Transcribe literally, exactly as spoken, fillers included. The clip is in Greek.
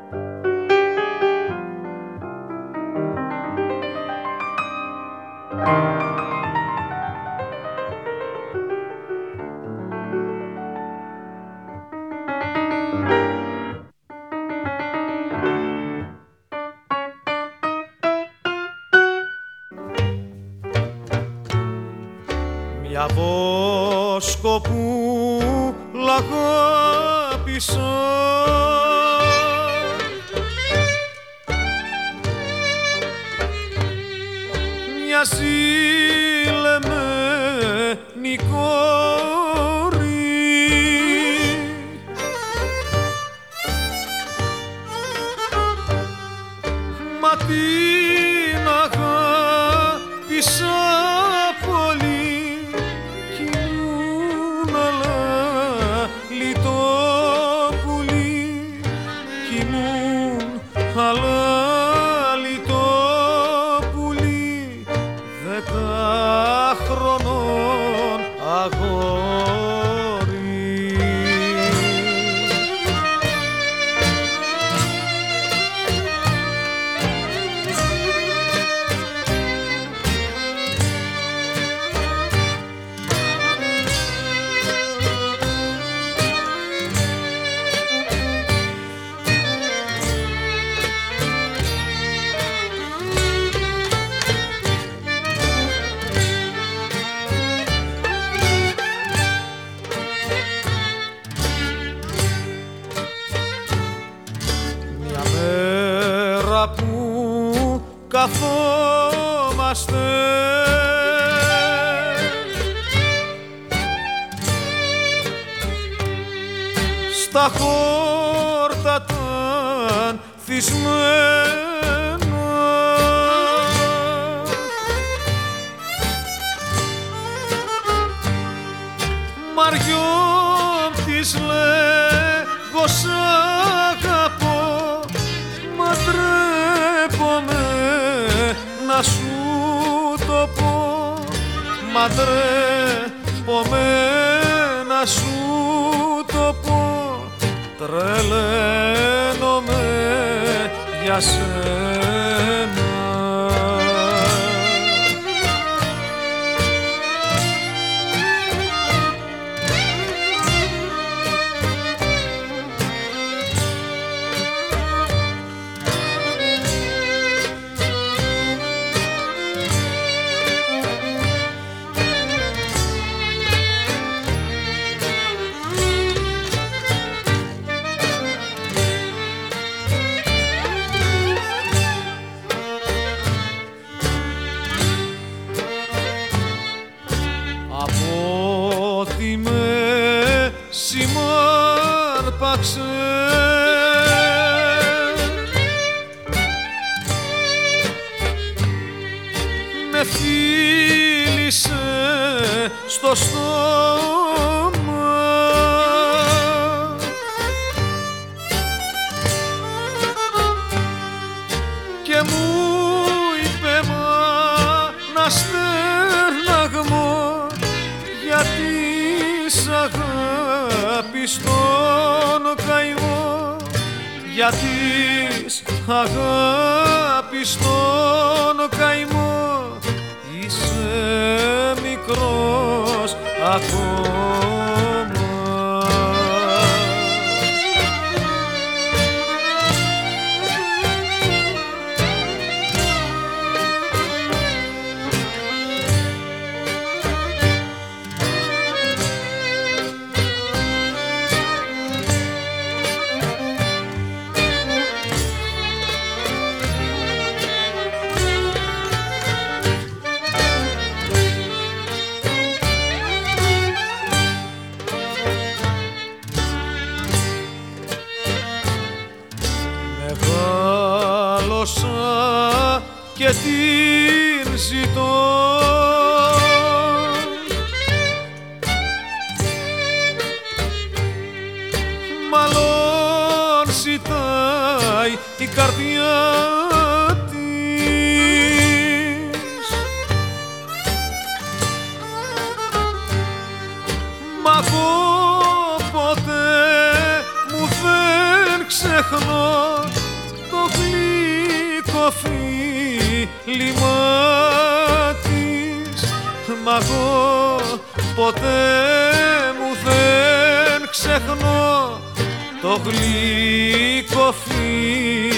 Μια βόσκο που λαγάπησα μια ζηλεμένη κόρη μα την αγάπησα πολύ κι ήμουν αλαλητόπουλη κι ήμουν αλαλητόπουλη δέκα χρονών αγόρι. Μια μέρα που καθόμαστε στα χόρτα τα ανθισμένα Μαριό της λέγω σ' αγαπώ μα ντρέπομαι να σου το πω μα ντρέπομαι να σου το πω τρελαίνομαι για σένα. Από τη μέση μ' άρπαξε με φίλησε στο στόμα και μου είπε μα να στέρναγμο γιατί σ' αγάπης τον καημό γιατί σ' αγάπης τον καημό είσαι μικρός ακόμα. Μεγάλωσα και την ζητώ μάλλον ζητάει η καρδιά της μα εγώ ποτέ μου δεν ξεχνώ φίλημά της, μα εγώ ποτέ μου δεν ξεχνώ το γλυκό φίλημα